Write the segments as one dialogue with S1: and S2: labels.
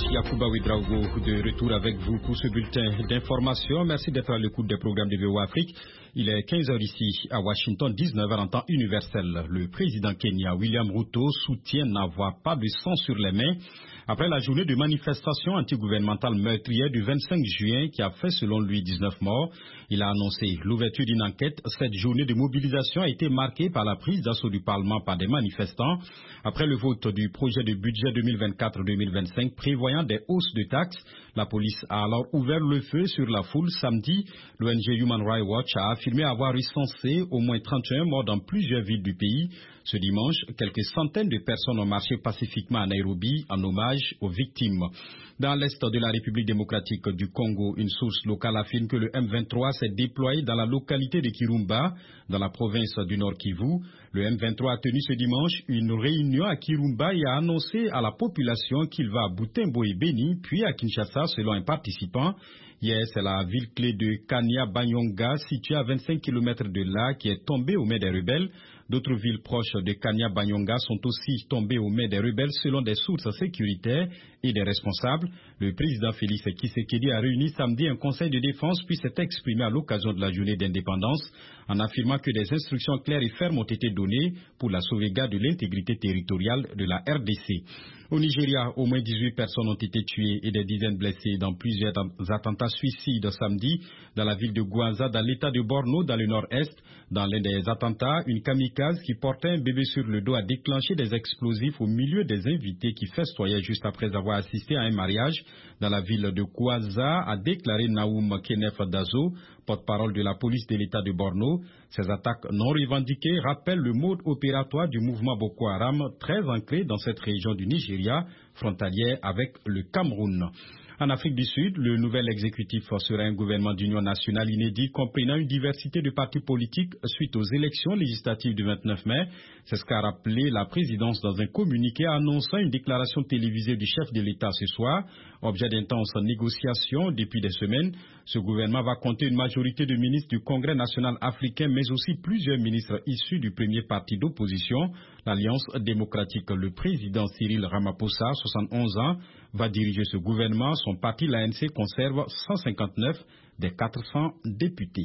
S1: Yacouba Ouedraogo de retour avec vous pour ce bulletin d'information. Merci d'être à l'écoute des programmes de VOA Afrique. Il est 15h ici à Washington, 19h en temps universel. Le président Kenya William Ruto soutient n'avoir pas de sang sur les mains après la journée de manifestation antigouvernementale meurtrière du 25 juin qui a fait selon lui 19 morts. Il a annoncé l'ouverture d'une enquête. Cette journée de mobilisation a été marquée par la prise d'assaut du Parlement par des manifestants après le vote du projet de budget 2024-2025 prévoyant des hausses de taxes. La police a alors ouvert le feu sur la foule. Samedi, l'ONG Human Rights Watch a affirmé avoir recensé au moins 31 morts dans plusieurs villes du pays. Ce dimanche, quelques centaines de personnes ont marché pacifiquement à Nairobi en hommage aux victimes. Dans l'est de la République démocratique du Congo, une source locale affirme que le M23 s'est déployé dans la localité de Kirumba, dans la province du Nord Kivu. Le M23 a tenu ce dimanche une réunion à Kirumba et a annoncé à la population qu'il va à Butembo et Beni, puis à Kinshasa selon un participant. Hier, c'est la ville clé de Kanya-Banyonga, située à 25 km de là, qui est tombée aux mains des rebelles. D'autres villes proches de Kanya-Banyonga sont aussi tombées aux mains des rebelles selon des sources sécuritaires et des responsables. Le président Félix Tshisekedi a réuni samedi un conseil de défense puis s'est exprimé à l'occasion de la journée d'indépendance en affirmant que des instructions claires et fermes ont été données pour la sauvegarde de l'intégrité territoriale de la RDC. Au Nigeria, au moins 18 personnes ont été tuées et des dizaines blessées dans plusieurs attentats suicides samedi dans la ville de Gwanza, dans l'état de Borno, dans le nord-est. Dans l'un des attentats, une kamikaze qui portait un bébé sur le dos a déclenché des explosifs au milieu des invités qui festoyaient juste après avoir assisté à un mariage dans la ville de Gwanza, a déclaré Naoum Kenef Dazo, porte-parole de la police de l'état de Borno. Ces attaques non revendiquées rappellent le mode opératoire du mouvement Boko Haram, très ancré dans cette région du Nigeria, frontalière avec le Cameroun. En Afrique du Sud, le nouvel exécutif sera un gouvernement d'union nationale inédit comprenant une diversité de partis politiques suite aux élections législatives du 29 mai. C'est ce qu'a rappelé la présidence dans un communiqué annonçant une déclaration télévisée du chef de l'État ce soir. Objet d'intenses négociations depuis des semaines, ce gouvernement va compter une majorité de ministres du Congrès national africain, mais aussi plusieurs ministres issus du premier parti d'opposition, l'Alliance démocratique. Le président Cyril Ramaphosa, 71 ans, va diriger ce gouvernement. Son parti, l'ANC, conserve 159 des 400 députés.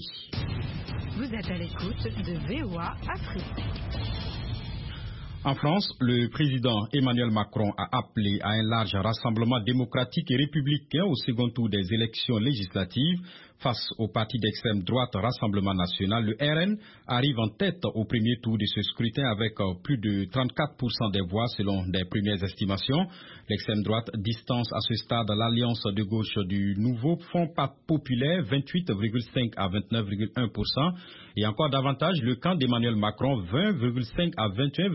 S2: Vous êtes à l'écoute de VOA Afrique.
S1: En France, le président Emmanuel Macron a appelé à un large rassemblement démocratique et républicain au second tour des élections législatives. Face au parti d'extrême droite Rassemblement National, le RN arrive en tête au premier tour de ce scrutin avec plus de 34% des voix selon des premières estimations. L'extrême droite distance à ce stade l'alliance de gauche du nouveau Front populaire 28,5 à 29,1% et encore davantage le camp d'Emmanuel Macron 20,5 à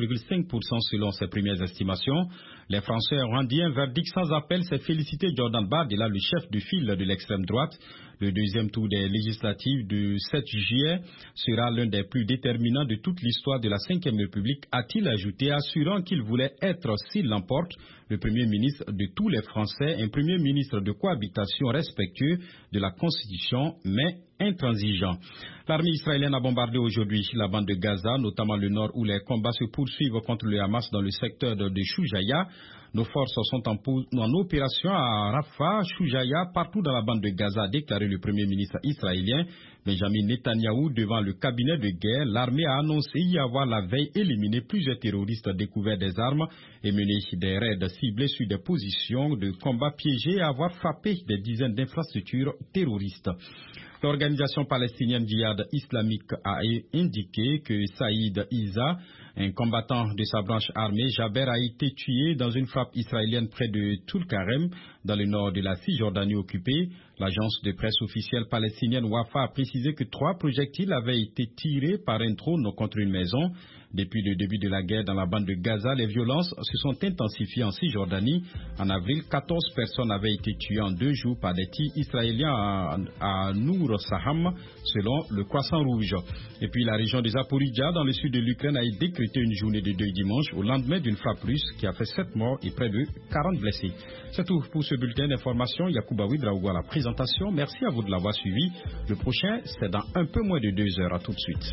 S1: 21,5% selon ses premières estimations. Les Français ont rendu un verdict sans appel, c'est félicité Jordan Bardella, le chef de file de l'extrême droite. Le deuxième tour des législatives du 7 juillet sera l'un des plus déterminants de toute l'histoire de la Ve République, a-t-il ajouté, assurant qu'il voulait être, s'il l'emporte, le Premier ministre de tous les Français, un Premier ministre de cohabitation respectueux de la Constitution, mais intransigeant. L'armée israélienne a bombardé aujourd'hui la bande de Gaza, notamment le nord où les combats se poursuivent contre le Hamas dans le secteur de Shujaya. Nos forces sont en opération à Rafah, Shujaya, partout dans la bande de Gaza, a déclaré le Premier ministre israélien Benjamin Netanyahou devant le cabinet de guerre. L'armée a annoncé y avoir la veille éliminé plusieurs terroristes découverts des armes et mené des raids ciblés sur des positions de combat piégées et avoir frappé des dizaines d'infrastructures terroristes. L'organisation palestinienne Djihad islamique a indiqué que Saïd Isa, un combattant de sa branche armée, Jaber, a été tué dans une frappe israélienne près de Tulkarem, dans le nord de la Cisjordanie occupée. L'agence de presse officielle palestinienne Wafa a précisé que 3 projectiles avaient été tirés par un drone contre une maison. Depuis le début de la guerre dans la bande de Gaza, les violences se sont intensifiées en Cisjordanie. En avril, 14 personnes avaient été tuées en 2 jours par des tirs israéliens à Nour Saham, selon le Croissant Rouge. Et puis la région de Zaporizhzhia, dans le sud de l'Ukraine, a décrété une journée de deuil dimanche au lendemain d'une frappe russe qui a fait 7 morts et près de 40 blessés. C'est tout pour ce bulletin d'information. Yacouba Ouedraogo à la présentation. Merci à vous de l'avoir suivi. Le prochain, c'est dans un peu moins de 2 heures. À tout de suite.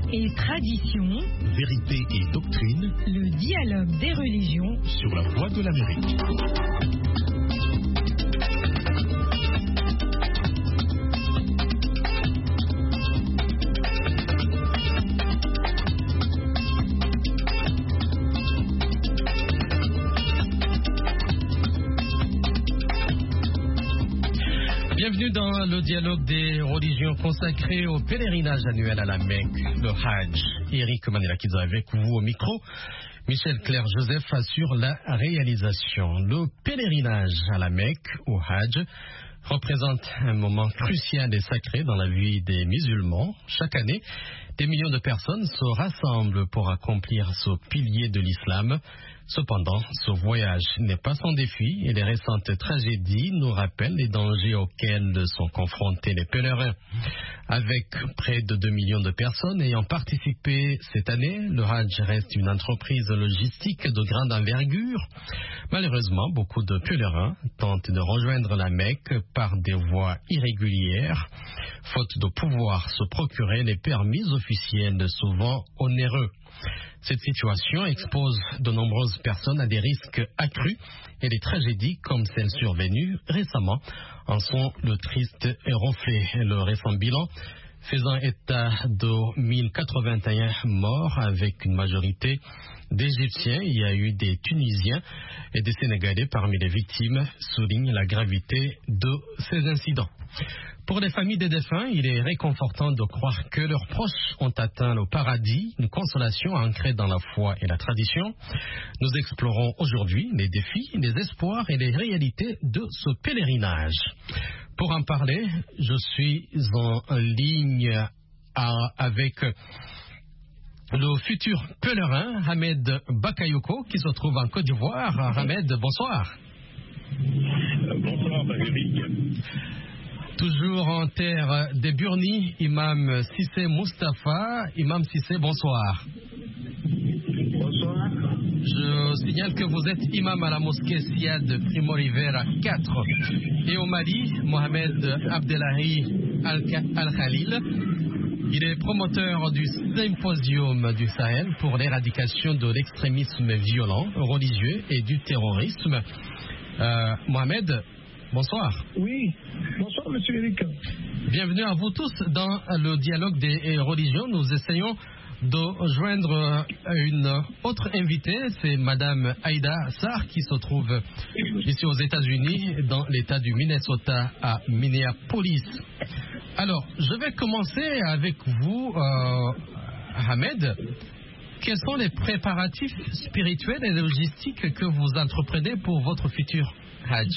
S2: et tradition,
S3: vérité et doctrine,
S2: le dialogue des religions
S3: sur la voie de l'Amérique.
S4: Bienvenue dans le dialogue des religions consacré au pèlerinage annuel à la Mecque, le Hajj. Eric Manilakidza avec vous au micro. Michel Claire-Joseph assure la réalisation. Le pèlerinage à la Mecque, au Hajj, représente un moment crucial et sacré dans la vie des musulmans. Chaque année, des millions de personnes se rassemblent pour accomplir ce pilier de l'islam. Cependant, ce voyage n'est pas sans défi et les récentes tragédies nous rappellent les dangers auxquels sont confrontés les pèlerins. Avec près de 2 millions de personnes ayant participé cette année, le Hajj reste une entreprise logistique de grande envergure. Malheureusement, beaucoup de pèlerins tentent de rejoindre la Mecque par des voies irrégulières, faute de pouvoir se procurer les permis officiels souvent onéreux. Cette situation expose de nombreuses personnes à des risques accrus et les tragédies comme celle survenue récemment en sont le triste reflet. Le récent bilan faisant état de 1081 morts avec une majorité d'Égyptiens. Il y a eu des Tunisiens et des Sénégalais parmi les victimes, souligne la gravité de ces incidents. Pour les familles des défunts, il est réconfortant de croire que leurs proches ont atteint le paradis, une consolation ancrée dans la foi et la tradition. Nous explorons aujourd'hui les défis, les espoirs et les réalités de ce pèlerinage. Pour en parler, je suis en ligne avec le futur pèlerin Ahmed Bakayoko qui se trouve en Côte d'Ivoire. Ahmed, bonsoir.
S5: Bonsoir, Eric.
S4: Toujours en terre des Burni, Imam Sissé Mustafa. Imam Sissé, bonsoir.
S5: Bonsoir.
S4: Je signale que vous êtes imam à la mosquée Siad Primo Rivera 4. Et au Mali, Mohamed Abdelahi Al-Khalil. Il est promoteur du Symposium du Sahel pour l'éradication de l'extrémisme violent, religieux et du terrorisme. Mohamed, bonsoir.
S5: Oui, bonsoir monsieur Eric.
S4: Bienvenue à vous tous dans le dialogue des religions. Nous essayons de joindre une autre invitée, c'est Madame Aïda Sarr qui se trouve ici aux États-Unis, dans l'État du Minnesota à Minneapolis. Alors, je vais commencer avec vous, Ahmed. Quels sont les préparatifs spirituels et logistiques que vous entreprenez pour votre futur Hajj?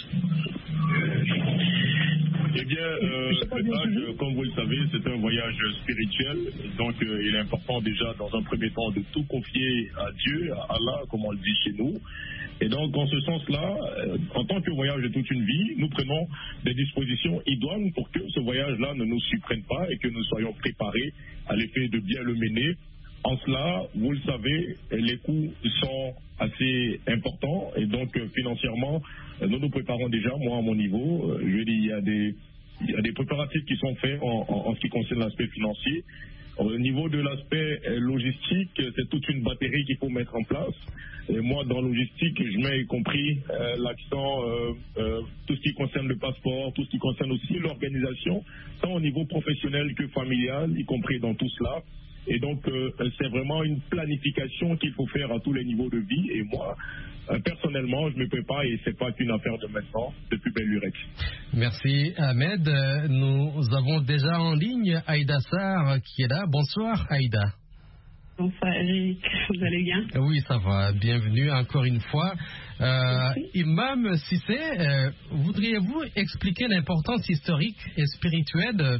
S5: Eh bien, le Hajj, comme vous le savez, c'est un voyage spirituel. Donc, il est important déjà, dans un premier temps, de tout confier à Dieu, à Allah, comme on le dit chez nous. Et donc, en ce sens-là, en tant que voyage de toute une vie, nous prenons des dispositions idoines pour que ce voyage-là ne nous surprenne pas et que nous soyons préparés à l'effet de bien le mener. En cela, vous le savez, les coûts sont assez importants et donc financièrement, nous nous préparons déjà, moi à mon niveau. Je dis, il y a des préparatifs qui sont faits en ce qui concerne l'aspect financier. Au niveau de l'aspect logistique, c'est toute une batterie qu'il faut mettre en place. Et moi, dans logistique, je mets y compris l'accent, tout ce qui concerne le passeport, tout ce qui concerne aussi l'organisation, tant au niveau professionnel que familial, y compris dans tout cela. Et donc, c'est vraiment une planification qu'il faut faire à tous les niveaux de vie. Et moi, personnellement, je ne me prépare et ce n'est pas qu'une affaire de maintenant, depuis belle lurette.
S4: Merci, Ahmed. Nous avons déjà en ligne Aïda Sarr qui est là. Bonsoir, Aïda.
S6: Bonsoir, Eric. Vous allez bien?
S4: Oui, ça va. Bienvenue encore une fois. Imam Sissé, voudriez-vous expliquer l'importance historique et spirituelle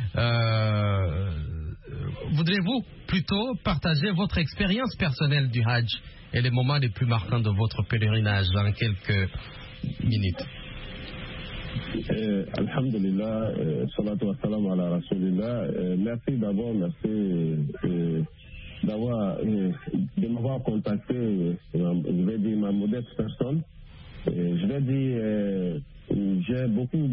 S4: voudriez-vous plutôt partager votre expérience personnelle du Hajj et les moments les plus marquants de votre pèlerinage en quelques minutes?
S7: Alhamdulillah, salatu wa salam ala rasulillah. Merci d'abord, de m'avoir contacté, je vais dire ma modeste personne. Je vais dire, j'ai beaucoup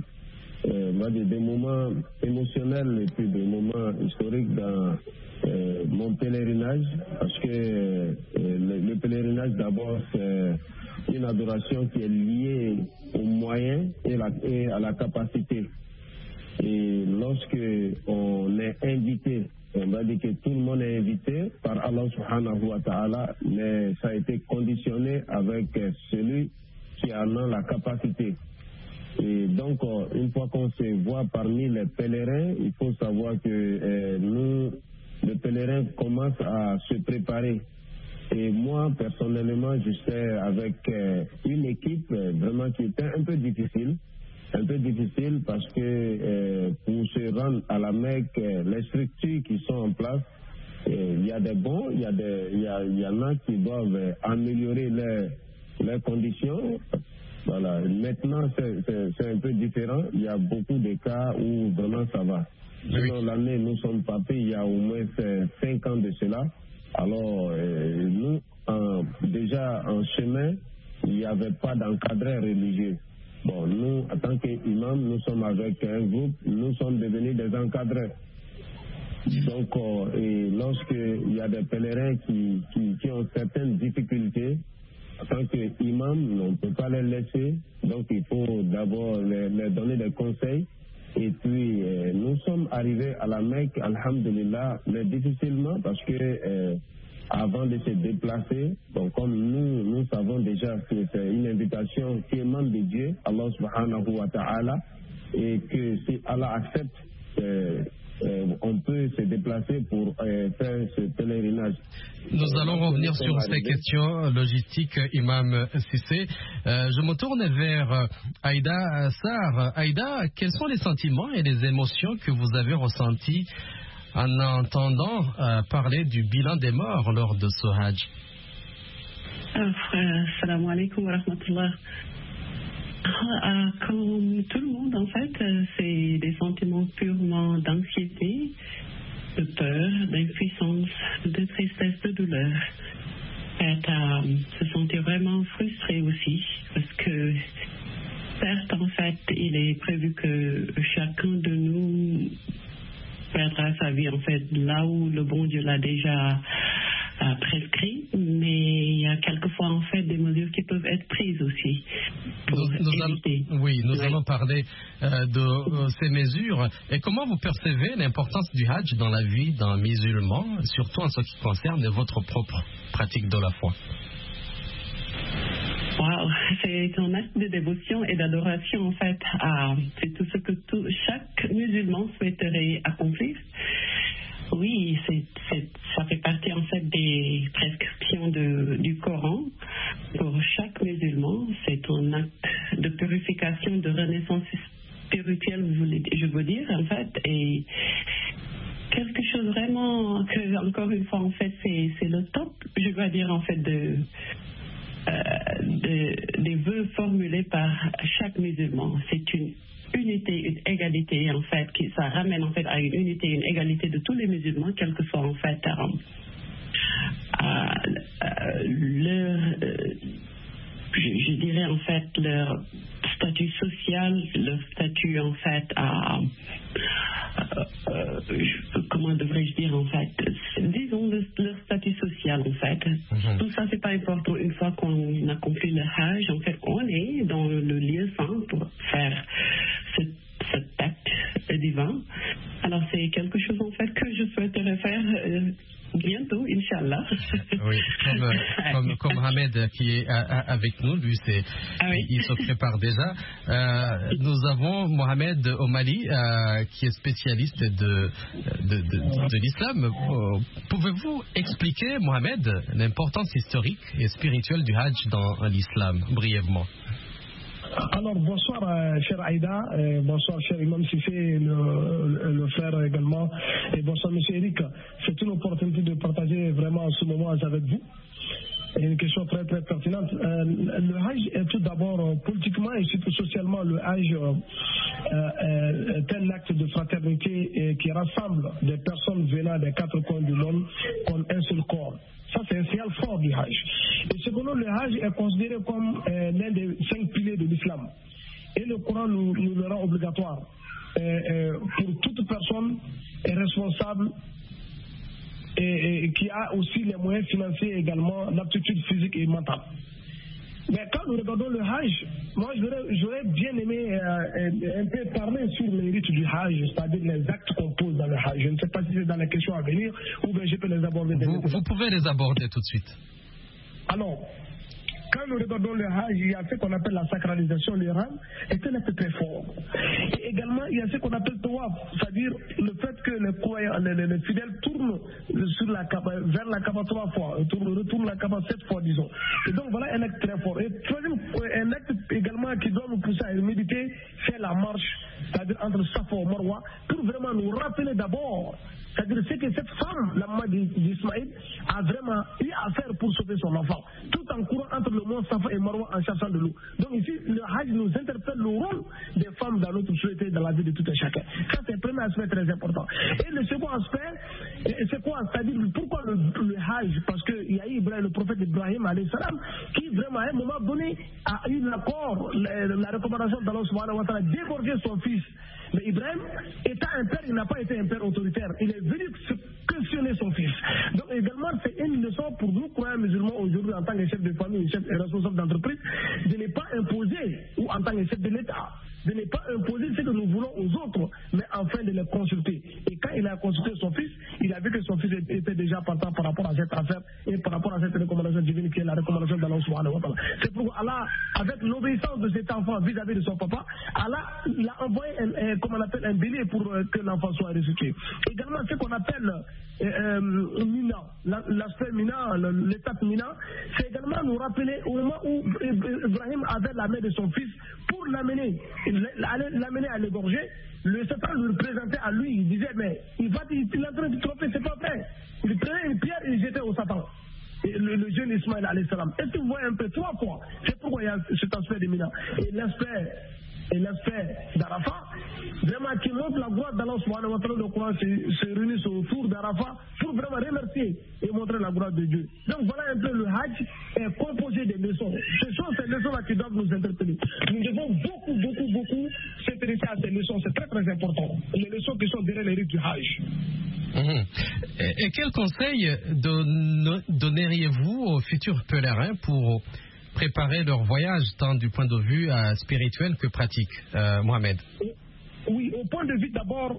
S7: des moments émotionnels et puis des moments historiques dans mon pèlerinage, parce que le pèlerinage d'abord c'est une adoration qui est liée aux moyens et à la capacité. Et lorsque on est invité, on va dire que tout le monde est invité par Allah subhanahu wa ta'ala, mais ça a été conditionné avec celui qui en a la capacité. Et donc, une fois qu'on se voit parmi les pèlerins, il faut savoir que nous, les pèlerins commencent à se préparer. Et moi, personnellement, j'étais avec une équipe vraiment qui était un peu difficile parce que pour se rendre à la Mecque, les structures qui sont en place, il y a des bons, il y en a qui doivent améliorer leurs conditions. Voilà. Maintenant, c'est un peu différent. Il y a beaucoup de cas où vraiment ça va. Sinon, l'année, nous sommes partis il y a au moins 5 ans de cela. Alors, nous, déjà en chemin, il n'y avait pas d'encadreur religieux. Bon, nous, en tant qu'imam, nous sommes avec un groupe, nous sommes devenus des encadreurs. Donc, et lorsqu'il y a des pèlerins qui ont certaines difficultés, en tant qu'imam, on ne peut pas les laisser. Donc, il faut d'abord les donner des conseils. Et puis, nous sommes arrivés à la Mecque, alhamdulillah, mais difficilement parce que avant de se déplacer, donc comme nous savons déjà que c'est une invitation qui émane de Dieu, Allah subhanahu wa ta'ala, et que si Allah accepte, on peut se déplacer pour faire ce pèlerinage.
S4: Nous allons revenir sur ces questions logistiques, Imam Cissé. Je me tourne vers Aïda Sarr. Aïda, quels sont les sentiments et les émotions que vous avez ressentis en entendant parler du bilan des morts lors de ce Hajj?
S6: Assalamu alaikum wa rahmatullah. Comme tout le monde, en fait, c'est des sentiments purement d'anxiété, de peur, d'impuissance, de tristesse, de douleur. Se sentir vraiment frustré aussi, parce que certes, en fait, il est prévu que chacun de nous perdra sa vie, en fait, là où le bon Dieu l'a déjà prescrit, mais il y a quelquefois en fait des mesures qui peuvent être prises aussi pour éviter.
S4: Nous allons parler de ces mesures. Et comment vous percevez l'importance du Hajj dans la vie d'un musulman, surtout en ce qui concerne votre propre pratique de la foi?
S6: Wow, c'est un acte de dévotion et d'adoration en fait. C'est tout ce que chaque musulman souhaiterait accomplir. Oui, ça fait partie en fait des prescriptions du Coran. Pour chaque musulman, c'est un acte de purification, de renaissance spirituelle, je veux dire en fait, et quelque chose vraiment que, encore une fois en fait, c'est le top, je dois dire en fait des vœux formulés par chaque musulman. C'est une unité, une égalité en fait, ça ramène en fait à une unité, une égalité de tous les musulmans, quel que soit en fait leur, je dirais en fait leur statut social, leur statut en fait comment devrais-je dire en fait, disons leur statut social en fait. Tout ça c'est pas important. Une fois qu'on accomplit le Hajj, en fait on est dans le lieu saint pour faire cet acte divin. Alors c'est quelque chose en fait que je souhaiterais faire bientôt, Inch'Allah.
S4: Oui, comme Mohamed qui est avec nous, lui, il se prépare déjà. Nous avons Mohamed au Mali, qui est spécialiste de l'islam. Pouvez-vous expliquer, Mohamed, l'importance historique et spirituelle du Hajj dans l'islam, brièvement?
S8: Alors, bonsoir, cher Aïda, bonsoir, cher Imam Cissé, le frère également, et bonsoir, monsieur Eric. C'est une opportunité de partager vraiment ce moment avec vous. C'est une question très très pertinente. Le Hajj est tout d'abord politiquement et surtout socialement, le Hajj est un acte de fraternité qui rassemble des personnes venant des 4 coins du monde comme un seul corps. Ça, c'est un signal fort du Hajj. Et cependant, le Hajj est considéré comme l'un des 5 piliers de l'islam. Et le Coran nous le rend obligatoire pour toute personne est responsable et qui a aussi les moyens financiers également, l'aptitude physique et mentale. Mais quand nous regardons le Hajj, moi j'aurais bien aimé un peu parler sur les rites du Hajj, c'est-à-dire les actes qu'on pose dans le Hajj. Je ne sais pas si c'est dans les questions à venir ou bien je peux les aborder.
S4: Vous pouvez les aborder tout de suite.
S8: Alors, quand nous regardons le Hajj, il y a ce qu'on appelle la sacralisation, le Ram, est un acte très fort. Et également, il y a ce qu'on appelle Tawaf, c'est-à-dire le fait que les fidèles tournent vers la Kaaba 3 fois, retournent la Kaaba 7 fois, disons. Et donc voilà un acte très fort. Et troisième, un acte également qui doit nous pousser à méditer, c'est la marche, c'est-à-dire entre Safa et Marwa, pour vraiment nous rappeler d'abord, c'est-à-dire ce que cette femme, la maman d'Ismaïl, a vraiment eu à faire pour sauver son enfant, tout en courant entre le mont Safa et Marwa en cherchant de l'eau. Donc ici, le Hajj nous interpelle le rôle des femmes dans notre société, dans la vie de tout un chacun. Ça, c'est le premier aspect très important. Et le second aspect, c'est quoi? C'est-à-dire, pourquoi le Hajj? Parce qu'il y a eu le prophète Ibrahim, alayhi salam, qui vraiment, à un moment donné, a eu l'accord, la recommandation d'Allah subhanahu wa ta'ala d'égorger son fils. Mais Ibrahim, étant un père, il n'a pas été un père autoritaire. Il est venu questionner son fils. Donc également, c'est une leçon pour nous, croyants musulmans, aujourd'hui, en tant que chef de famille, chef et responsable d'entreprise, de ne pas imposer, ou en tant que chef de l'État, de ne pas imposer ce que nous voulons aux autres, mais enfin de les consulter. Et quand il a consulté son fils, il a vu que son fils était déjà partant par rapport à cette affaire et par rapport à cette recommandation divine qui est la recommandation d'Allah subhanahu wa ta'ala. C'est pourquoi Allah, avec l'obéissance de cet enfant vis-à-vis de son papa, Allah l'a envoyé comme on appelle un bélier pour que l'enfant soit ressuscité. Également, ce qu'on appelle Mina, l'aspect Mina, l'étape Mina, c'est également nous rappeler au moment où Ibrahim avait la main de son fils pour l'amener à l'égorger. Le Satan lui présentait à lui, il disait, mais il est en train de tromper, c'est pas vrai. Il prenait une pierre et il jetait au Satan. Et le jeune Ismaël alayhi salam. Est-ce que vous voyez un peu 3 fois? C'est pourquoi il y a cet aspect de Mina. Et l'aspect d'Arafat, vraiment qui montre la gloire d'Allah subhanahu wa ta'ala, le Coran se réunissent autour d'Arafat pour vraiment remercier et montrer la gloire de Dieu. Donc voilà un peu le Hajj est composé des leçons. Ce sont ces leçons-là qui doivent nous interpeller. Nous devons beaucoup s'intéresser à ces leçons, c'est très important. Les leçons qui sont derrière les rites du Hajj.
S4: Et quel conseil donneriez-vous aux futurs pèlerins pour préparer leur voyage tant du point de vue spirituel que pratique, Mohamed?
S8: Oui, au point de vue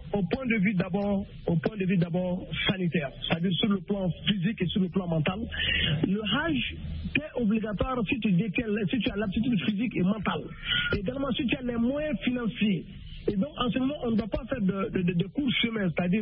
S8: d'abord sanitaire, c'est-à-dire sur le plan physique et sur le plan mental. Le Hajj est obligatoire si tu as l'aptitude physique et mentale. Également si tu as les moyens financiers. Et donc, en ce moment, on ne doit pas faire de courts chemins, c'est-à-dire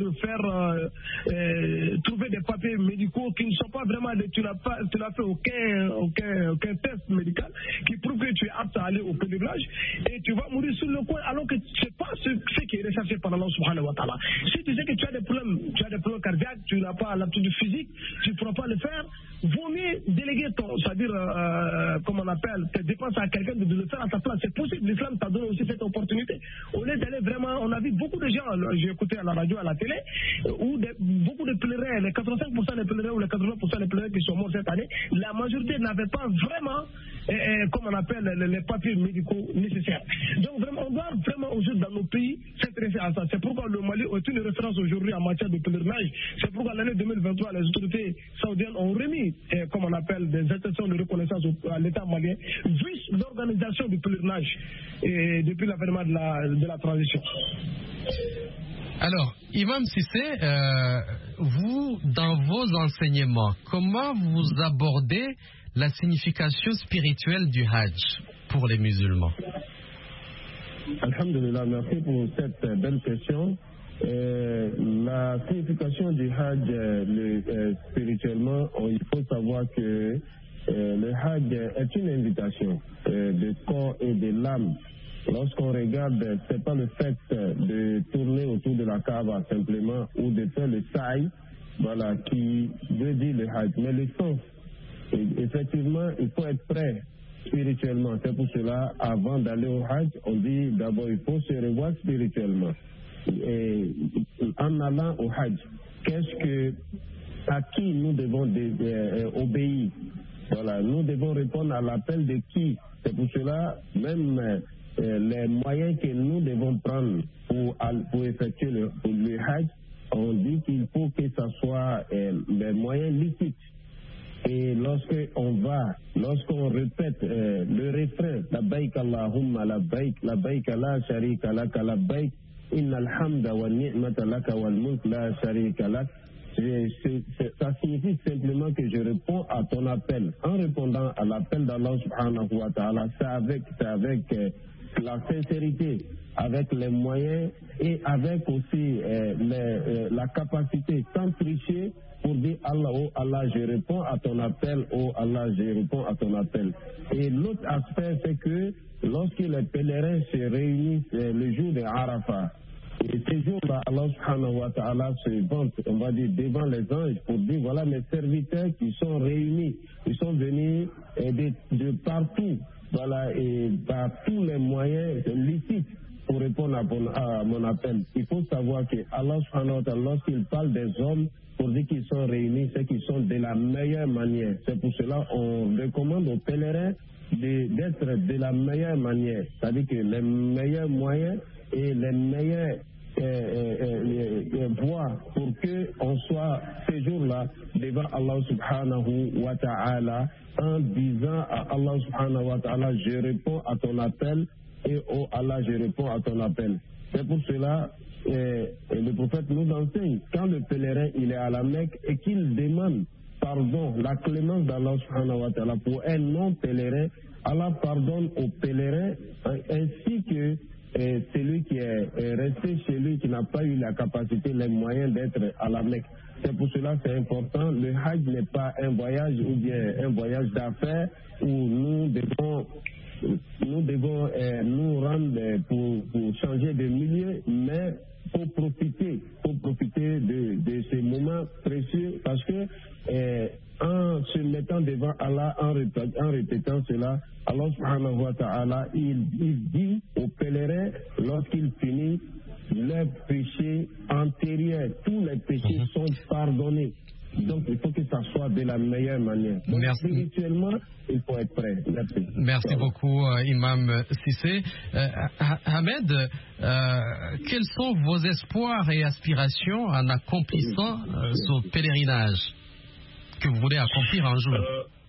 S8: trouver des papiers médicaux qui ne sont pas vraiment, tu n'as fait aucun test médical qui prouve que tu es apte à aller au pèlerinage et tu vas mourir sur le coin alors que ce n'est pas ce qui est recherché par Allah subhanahu wa ta'ala. Si tu sais que tu as des problèmes cardiaques, tu n'as pas l'aptitude physique, tu ne pourras pas le faire, vaut mieux déléguer c'est-à-dire, comme on appelle, tes dépenses à quelqu'un de le faire à ta place. C'est possible, l'islam t'a donné aussi cette opportunité. Au lieu d'aller vraiment, on a vu beaucoup de gens, j'ai écouté à la radio, à la télé, où beaucoup de pèlerins, les 85% des pèlerins ou les 80% des pèlerins qui sont morts cette année, la majorité n'avaient pas vraiment, comme on appelle, les papiers médicaux nécessaires. Donc vraiment, on doit vraiment aujourd'hui dans nos pays s'intéresser à ça. C'est pourquoi le Mali est une référence aujourd'hui en matière de pèlerinage. C'est pourquoi l'année 2023, les autorités saoudiennes ont remis, comme on appelle, des intentions de reconnaissance à l'État malien, vu l'organisation du pèlerinage depuis l'avènement de la transition.
S4: Alors, Imam Cissé, vous, dans vos enseignements, comment vous abordez la signification spirituelle du Hajj pour les musulmans?
S7: Alhamdulillah, merci pour cette belle question. La signification du Hajj, spirituellement, il faut savoir que le Hajj est une invitation de corps et de l'âme. Lorsqu'on regarde, c'est pas le fait de tourner autour de la Kaaba simplement ou de faire le sa'i, voilà, qui veut dire le Hajj, mais le sens. Effectivement, il faut être prêt spirituellement. C'est pour cela, avant d'aller au Hajj, on dit d'abord il faut se revoir spirituellement. Et en allant au Hajj, à qui nous devons obéir? Voilà, nous devons répondre à l'appel de qui? C'est pour cela, même les moyens que nous devons prendre pour effectuer le Hajj, on dit qu'il faut que ce soit des moyens licites. Et lorsqu'on répète le refrain, labbaik Allahumma labbaik, labbaik la sharika lak, labbaik innal hamda wa ni'mata lak wal mulk la sharika lak, ça signifie simplement que je réponds à ton appel. En répondant à l'appel d'Allah subhanahu wa ta'ala, c'est avec la sincérité, avec les moyens et avec aussi la capacité, sans tricher, pour dire Allah, oh Allah, je réponds à ton appel, oh Allah, je réponds à ton appel. Et l'autre aspect, c'est que lorsque les pèlerins se réunissent le jour de Arafat, et ces jours-là, Allah subhanahu wa ta'ala se vante, on va dire, devant les anges pour dire, voilà mes serviteurs qui sont réunis, ils sont venus de partout, voilà, et par tous les moyens licites pour répondre à mon appel. Il faut savoir que Allah subhanahu wa ta'ala, lorsqu'il parle des hommes, pour dire qu'ils sont réunis, c'est qu'ils sont de la meilleure manière. C'est pour cela qu'on recommande aux pèlerins d'être de la meilleure manière. C'est-à-dire que les meilleurs moyens et les meilleures voies pour qu'on soit ces jours-là devant Allah subhanahu wa ta'ala en disant à Allah subhanahu wa ta'ala, je réponds à ton appel et oh Allah, je réponds à ton appel. C'est pour cela le prophète nous enseigne, quand le pèlerin il est à la Mecque et qu'il demande pardon, la clémence d'Allah subhanahu wa ta'ala pour un non-pèlerin, Allah pardonne aux pèlerins ainsi que celui qui est resté chez lui, qui n'a pas eu la capacité, les moyens d'être à la Mecque. C'est pour cela que c'est important. Le Hajj n'est pas un voyage ou bien un voyage d'affaires où nous devons nous rendre pour changer de milieu, mais pour profiter de ces moments précieux, parce que en se mettant devant Allah, en répétant cela, Allah subhanahu wa ta'ala, il dit aux pèlerins, lorsqu'ils finissent, leurs péchés antérieurs, tous les péchés sont pardonnés. Donc il faut que ça soit de la meilleure manière. Donc, spirituellement, il faut être prêt. Merci.
S4: Merci beaucoup, Imam Cissé. Ahmed, quels sont vos espoirs et aspirations en accomplissant ce pèlerinage que vous voulez accomplir un jour?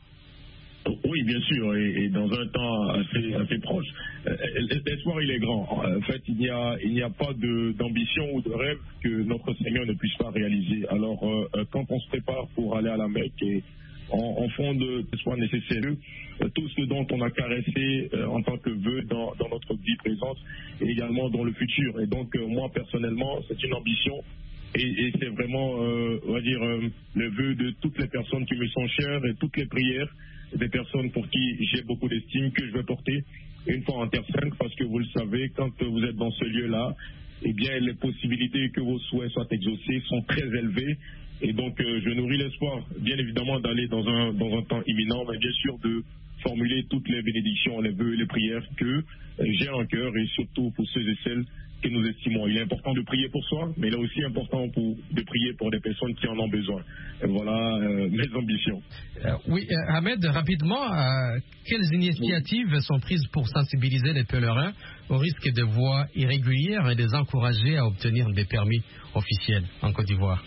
S5: Oui, bien sûr, et dans un temps assez proche. L'espoir, il est grand. En fait, il n'y a pas d'ambition ou de rêve que notre Seigneur ne puisse pas réaliser. Alors, quand on se prépare pour aller à la Mecque, et en fond de l'espoir nécessaire, tout ce dont on a caressé en tant que vœu dans notre vie présente et également dans le futur. Et donc, moi, personnellement, c'est une ambition. Et c'est vraiment, on va dire, le vœu de toutes les personnes qui me sont chères et toutes les prières des personnes pour qui j'ai beaucoup d'estime que je vais porter une fois en Terre Sainte, parce que vous le savez, quand vous êtes dans ce lieu-là, eh bien, les possibilités que vos souhaits soient exaucés sont très élevées. Et donc, je nourris l'espoir, bien évidemment, d'aller dans un temps imminent, mais bien sûr de formuler toutes les bénédictions, les vœux et les prières que j'ai en cœur, et surtout pour ceux et celles que nous estimons. Il est important de prier pour soi, mais il est aussi important de prier pour des personnes qui en ont besoin. Et voilà mes ambitions.
S4: Oui, Ahmed, rapidement, quelles initiatives sont prises pour sensibiliser les pèlerins au risque de voies irrégulières et les encourager à obtenir des permis officiels en Côte d'Ivoire?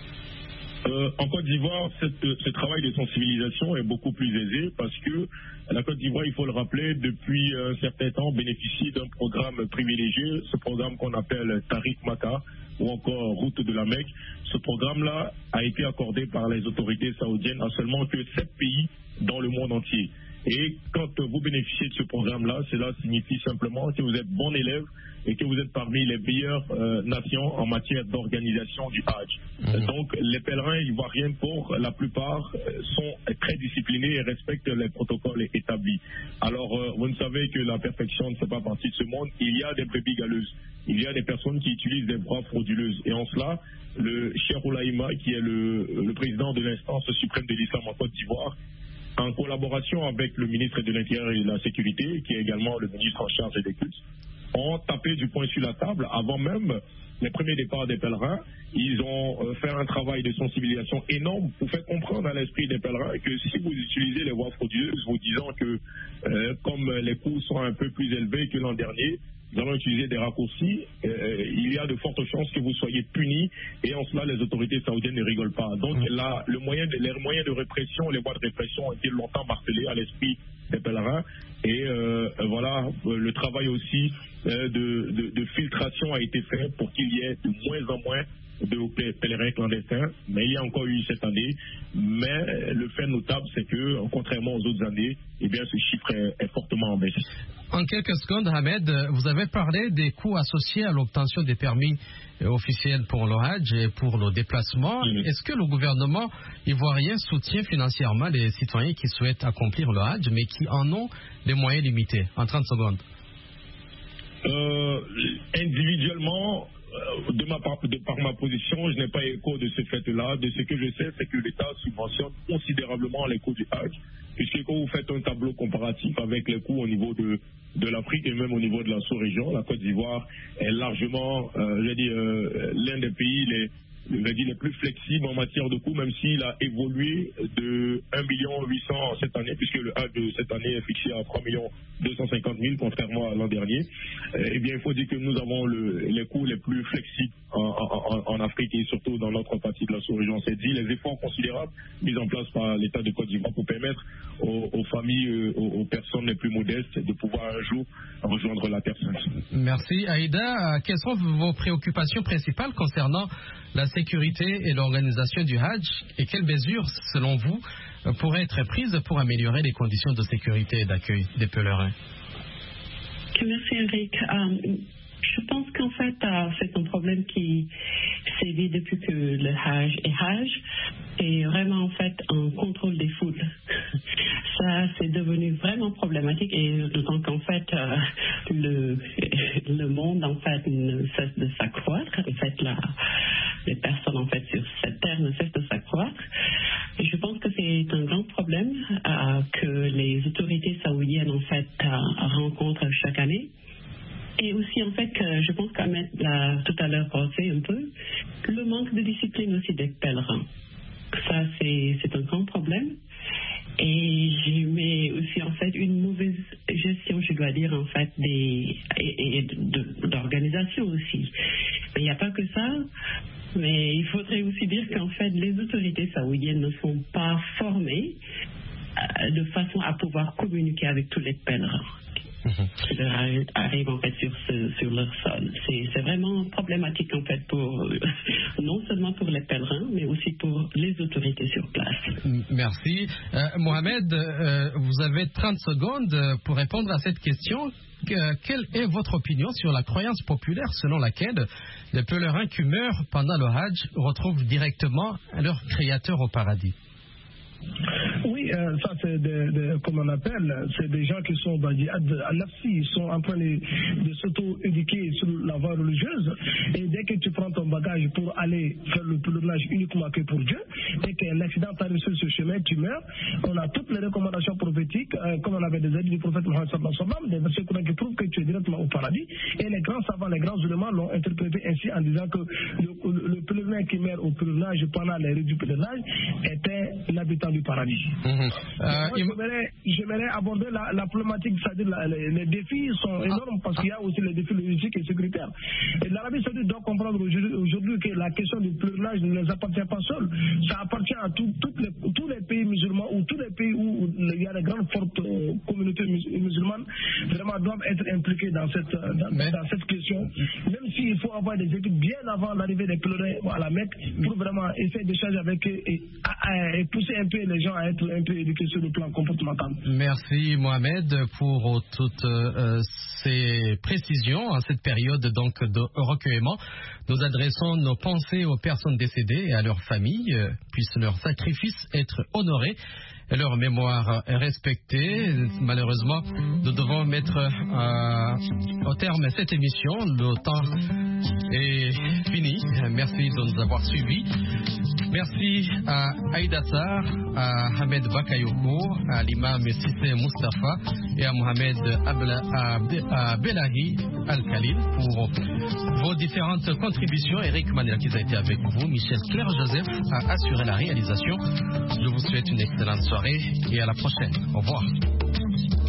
S5: En Côte d'Ivoire, ce travail de sensibilisation est beaucoup plus aisé parce que la Côte d'Ivoire, il faut le rappeler, depuis un certain temps, bénéficie d'un programme privilégié, ce programme qu'on appelle Tariq Maka ou encore Route de la Mecque. Ce programme-là a été accordé par les autorités saoudiennes à seulement que 7 pays dans le monde entier. Et quand vous bénéficiez de ce programme-là, cela signifie simplement que vous êtes bon élève et que vous êtes parmi les meilleures nations en matière d'organisation du Hajj. Donc les pèlerins ivoiriens, pour la plupart, sont très disciplinés et respectent les protocoles établis. Alors vous ne savez que la perfection ne fait pas partie de ce monde. Il y a des brebis galeuses, il y a des personnes qui utilisent des voies frauduleuses. Et en cela, le Cheikh Oulaïma, qui est le président de l'instance suprême de l'islam en Côte d'Ivoire, en collaboration avec le ministre de l'Intérieur et de la Sécurité, qui est également le ministre en charge des cultes, ont tapé du poing sur la table avant même les premiers départs des pèlerins. Ils ont fait un travail de sensibilisation énorme pour faire comprendre à l'esprit des pèlerins que si vous utilisez les voies frauduleuses, vous disant que comme les coûts sont un peu plus élevés que l'an dernier, nous allons utiliser des raccourcis, il y a de fortes chances que vous soyez punis, et en cela, les autorités saoudiennes ne rigolent pas. Donc là, les moyens de répression, les voies de répression ont été longtemps martelés à l'esprit des pèlerins, et voilà, le travail aussi de filtration a été fait pour qu'il y ait de moins en moins de pèlerins clandestins, mais il y a encore eu cette année. Mais le fait notable, c'est que, contrairement aux autres années, eh bien, ce chiffre est fortement en baisse.
S4: En quelques secondes, Ahmed, vous avez parlé des coûts associés à l'obtention des permis officiels pour le Hajj et pour le déplacement. Est-ce que le gouvernement ivoirien soutient financièrement les citoyens qui souhaitent accomplir le Hajj, mais qui en ont des moyens limités? En 30 secondes.
S5: Individuellement, par ma position, je n'ai pas écho de ce fait-là. De ce que je sais, c'est que l'État subventionne considérablement les coûts du Hajj, puisque quand vous faites un tableau comparatif avec les coûts au niveau de l'Afrique et même au niveau de la sous-région, la Côte d'Ivoire est largement, l'un des pays les plus flexibles en matière de coûts, même s'il a évolué de 1,8 million cette année, puisque le Hajj de cette année est fixé à 3,250 000 contrairement à l'an dernier. Eh bien, il faut dire que nous avons les coûts les plus flexibles en Afrique et surtout dans l'autre partie de la sous-région. C'est dit, les efforts considérables mis en place par l'État de Côte d'Ivoire pour permettre aux familles, aux personnes les plus modestes de pouvoir un jour rejoindre la Terre Sainte.
S4: Merci. Aïda, quelles sont vos préoccupations principales concernant la sécurité et l'organisation du Hajj, et quelles mesures, selon vous, pourraient être prises pour améliorer les conditions de sécurité et d'accueil des pèlerins?
S6: Merci, Eric. Je pense qu'en fait, c'est un problème qui sévit depuis que le Hajj est Hajj, et vraiment, en fait, un contrôle des foules. Ça, c'est devenu vraiment problématique, et d'autant qu'en fait, le monde, en fait, ne cesse de s'accroître. En fait, les personnes, en fait, sur cette terre ne cessent de s'accroître. Et je pense que c'est un grand problème que les autorités saoudiennes, en fait, rencontrent chaque année. Et aussi, en fait, je pense qu'Ahmed l'a tout à l'heure pensé un peu, le manque de discipline aussi des pèlerins. Ça, c'est un grand problème. Et j'y mets aussi, en fait, une mauvaise gestion, je dois dire, en fait, d'organisation aussi. Mais il n'y a pas que ça. Mais il faudrait aussi dire qu'en fait, les autorités saoudiennes ne sont pas formées de façon à pouvoir communiquer avec tous les pèlerins qui arrivent en fait sur leur sol. C'est vraiment problématique en fait non seulement pour les pèlerins, mais aussi pour les autorités sur place.
S4: Merci. Mohamed, vous avez 30 secondes pour répondre à cette question. Quelle est votre opinion sur la croyance populaire selon laquelle les pèlerins qui meurent pendant le Hajj retrouvent directement leur créateur au paradis?
S8: Oui, ça c'est comme on appelle, c'est des gens qui sont ils sont en train de s'auto-éduquer sur la voie religieuse, et dès que tu prends ton bagage pour aller faire le pèlerinage uniquement que pour Dieu, dès qu'un accident t'arrive sur ce chemin, tu meurs. On a toutes les recommandations prophétiques, comme on avait des avis du prophète Mohammed sallallahu alayhi wa sallam, des versets qui prouvent que tu es directement au paradis, et les grands savants, les grands ulémas l'ont interprété ainsi en disant que le pèlerin qui meurt au pèlerinage pendant les rites du pèlerinage était l'habitant du paradis. J'aimerais aborder la problématique, c'est-à-dire les défis sont énormes, parce qu'il y a aussi les défis logistiques et sécuritaires. Et l'Arabie saoudite doit comprendre aujourd'hui que la question du pèlerinage ne les appartient pas seuls. Ça appartient à tous les pays musulmans, ou tous les pays où il y a des grandes fortes communautés musulmanes, vraiment doivent être impliqués dans cette question. Même s'il faut avoir des études bien avant l'arrivée des pèlerins à la Mecque, pour vraiment essayer d'échanger avec eux et pousser un peu les gens à être un peu éduqués sur le plan comportemental.
S4: Merci Mohamed pour toutes ces précisions en cette période donc de recueillement. Nous adressons nos pensées aux personnes décédées et à leurs familles, puissent leurs sacrifices être honorés et leur mémoire respectée. Malheureusement, nous devons mettre au terme cette émission. Le temps est fini. Merci de nous avoir suivis. Merci à Aïda Sarr, à Ahmed Bakayoko, à l'imam Sissé Mustafa et à Mohamed Belahi Al-Khalil pour vos différentes contributions. Eric Manelakis a été avec vous. Michel Claire Joseph a assuré la réalisation. Je vous souhaite une excellente soirée et à la prochaine. Au revoir.